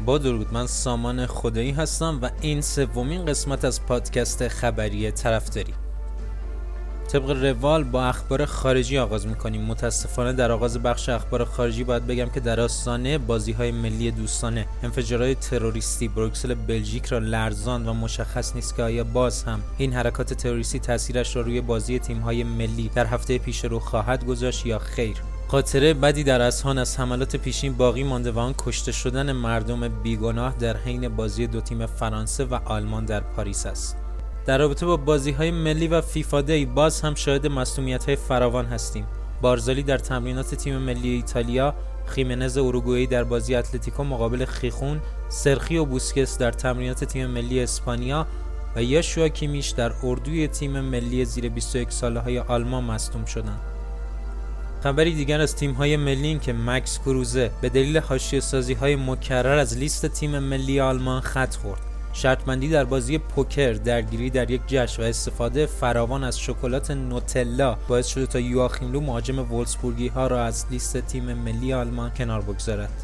با درود، من سامان خدایی هستم و این سومین قسمت از پادکست خبری طرفداری. طبق روال با اخبار خارجی آغاز میکنیم. متاسفانه در آغاز بخش اخبار خارجی باید بگم که در آستانه بازی‌های ملی دوستانه انفجارهای تروریستی بروکسل بلژیک را لرزاند و مشخص نیست که آیا باز هم این حرکات تروریستی تاثیرش را روی بازی تیم‌های ملی در هفته پیش رو خواهد گذاشت یا خیر. خاطره بدی در اذهان از حملات پیشین باقی مانده و آن کشته شدن مردم بیگناه در حین بازی دو تیم فرانسه و آلمان در پاریس است. در رابطه با بازی‌های ملی و فیفا دی باز هم شاهد مصدومیت‌های فراوان هستیم. بارزالی در تمرینات تیم ملی ایتالیا، خیمنز اوروگوئه‌ای در بازی اتلتیکو مقابل خیخون، سرخیو بوسکس در تمرینات تیم ملی اسپانیا و یاشوا کیمیش در اردوی تیم ملی زیر 21 ساله‌های آلمان مصدوم شدند. خبری دیگر از تیم‌های ملی این که مکس کروزه به دلیل حاشیه‌سازی‌های مکرر از لیست تیم ملی آلمان خط خورد. شرطبندی در بازی پوکر، درگیری در یک جشن و استفاده فراوان از شکلات نوتلا باعث شده تا یواخیم لو مهاجم وولفسبورگی‌ها را از لیست تیم ملی آلمان کنار بگذارد.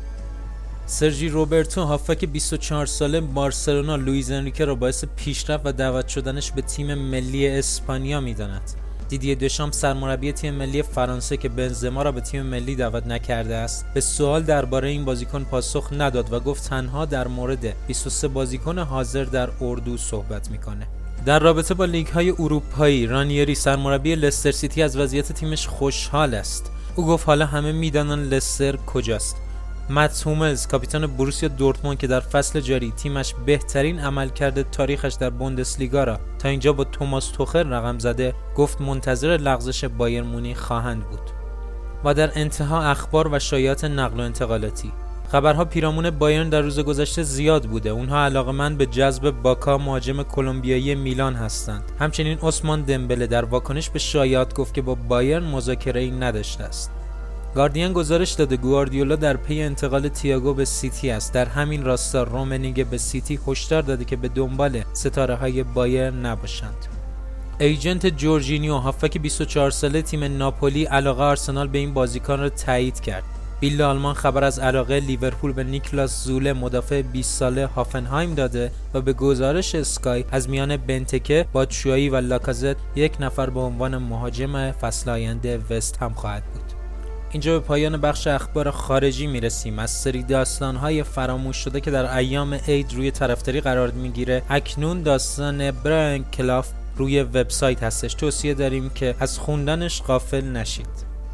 سرژی روبرتو هافک 24 ساله بارسلونا لوئیز انریکه را باعث پیشرفت و دعوت شدنش به تیم ملی اسپانیا می‌داند. دیدیه دشام سرمربی تیم ملی فرانسه که بنزما را به تیم ملی دعوت نکرده است، به سوال درباره این بازیکن پاسخ نداد و گفت تنها در مورد 23 بازیکن حاضر در اردو صحبت میکنه. در رابطه با لیگ‌های اروپایی، رانیری سرمربی لستر سیتی از وضعیت تیمش خوشحال است. او گفت حالا همه میدانن لستر کجاست. ماتس هوملز کاپیتان بوروسیا دورتموند که در فصل جاری تیمش بهترین عملکرد تاریخش در بوندسلیگا را تا اینجا با توماس توخل رقم زده، گفت منتظر لغزش بایرن مونیخ خواهند بود. و در انتها اخبار و شایعات نقل و انتقالاتی. خبرها پیرامون بایرن در روز گذشته زیاد بوده. اونها علاقه‌مند به جذب باکا مهاجم کلمبیایی میلان هستند. همچنین عثمان دمبله در واکنش به شایعات گفت که با بایرن مذاکره‌ای نداشته است. گاردین گزارش داده گواردیولا در پی انتقال تییاگو به سیتی است. در همین راستا رومنیگه به سیتی هشدار داده که به دنبال ستاره‌های بایرن نباشند. ایجنت جورجینیو هافک 24 ساله تیم ناپولی علاقه آرسنال به این بازیکن را تایید کرد. بیل آلمان خبر از علاقه لیورپول به نیکلاس زوله مدافع 20 ساله هافنهایم داده و به گزارش اسکای از میان بنتکه، باتشوایی و لاکازت یک نفر به عنوان مهاجم فصل آینده وست هم خواهد بود. اینجا به پایان بخش اخبار خارجی میرسیم. از سری داستان‌های فراموش شده که در ایام عید روی طرفداری قرار میگیره، اکنون داستان برایان کلاف روی وبسایت هستش. توصیه داریم که از خوندنش غافل نشید.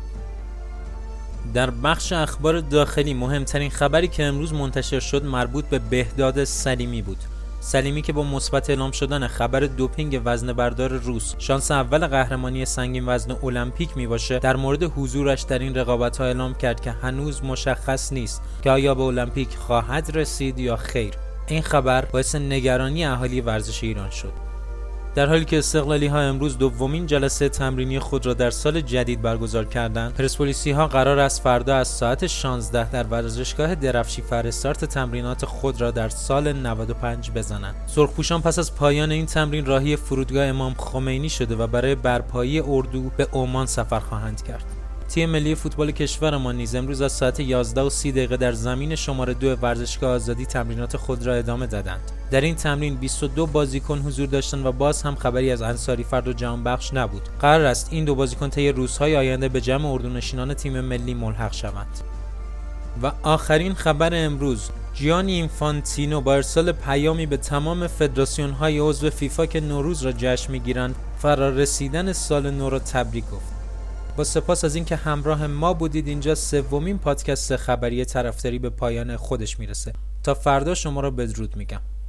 در بخش اخبار داخلی مهمترین خبری که امروز منتشر شد مربوط به بهداد سلیمی بود. سلیمی که با مثبت اعلام شدن خبر دوپینگ وزنه‌بردار روس شانس اول قهرمانی سنگین وزن المپیک میباشه، در مورد حضورش در این رقابت‌ها اعلام کرد که هنوز مشخص نیست که آیا به المپیک خواهد رسید یا خیر. این خبر باعث نگرانی اهالی ورزش ایران شد. در حالی که استقلالی‌ها امروز دومین جلسه تمرینی خود را در سال جدید برگزار کردند، پرسپولیسی‌ها قرار است فردا از ساعت 16 در ورزشگاه درفشیفر استارت تمرینات خود را در سال 95 بزنند. سرخپوشان پس از پایان این تمرین راهی فرودگاه امام خمینی شده و برای برپایی اردو به عمان سفر خواهند کرد. تیم ملی فوتبال کشورمان نیز امروز از ساعت 11:30 در زمین شماره 2 ورزشگاه آزادی تمرینات خود را ادامه دادند. در این تمرین 22 بازیکن حضور داشتند و باز هم خبری از انصاری فرد و جهانبخش نبود. قرار است این دو بازیکن طی روزهای آینده به جمع اردونشینان تیم ملی ملحق شوند. و آخرین خبر امروز، جیانی اینفانتینو با ارسال پیامی به تمام فدراسیون‌های عضو فیفا که نوروز را جشن می‌گیرند، فرارسیدن سال نو را تبریک گفت. با سپاس از اینکه همراه ما بودید. اینجا سومین پادکست خبری طرفداری به پایان خودش میرسه. تا فردا شما را بدرود میگم.